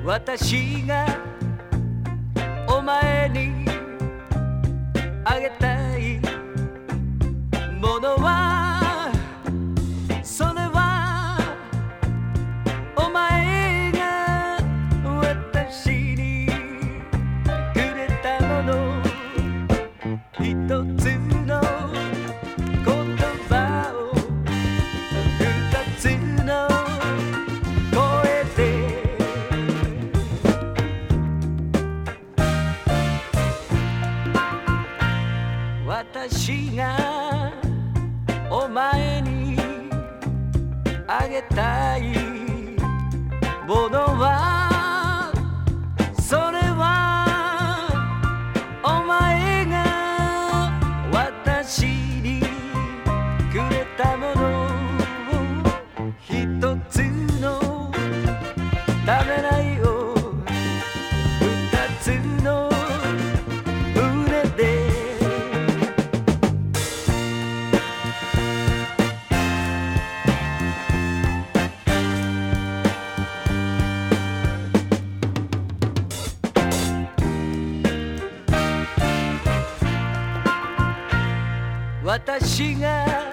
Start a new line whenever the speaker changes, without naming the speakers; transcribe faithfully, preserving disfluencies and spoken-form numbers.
私がお前にあげたいものは、それはお前が私にくれたもの。一つの言葉を二つの声で私がお前にあげたいものは、それはお前が私にくれたもの。一つのためらいを二つの胸で私が